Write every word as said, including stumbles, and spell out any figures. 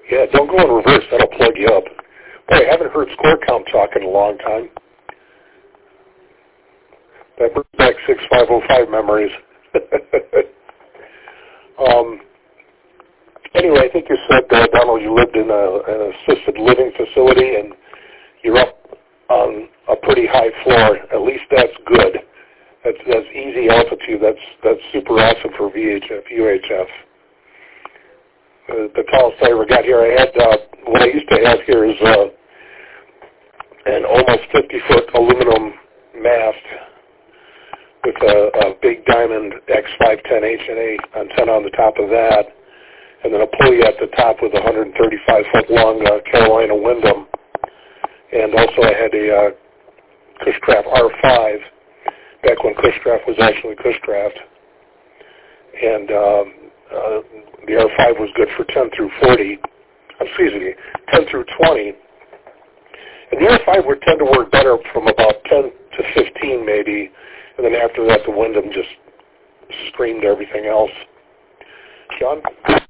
Yeah, don't go in reverse. That'll plug you up. Boy, I haven't heard score count talk in a long time. That brings back six five oh five memories. um, anyway, I think you said, uh, Donald, you lived in a, an assisted living facility, and you're up on a pretty high floor. At least that's good. That's, that's easy altitude. That's that's super awesome for V H F, U H F. Uh, the tallest I ever got here, I had, uh, what I used to have here is uh, an almost fifty-foot aluminum mast with a, a big diamond X five ten H N A antenna on the top of that, and then a pulley at the top with a one hundred thirty-five foot long uh, Carolina Windham. And also I had a uh, Cushcraft R five, back when Cushcraft was actually Cushcraft. And um, uh, the R five was good for ten through forty, excuse me, ten through twenty. And the R five would tend to work better from about ten to fifteen maybe, and then after that the Windham just screamed everything else. Sean?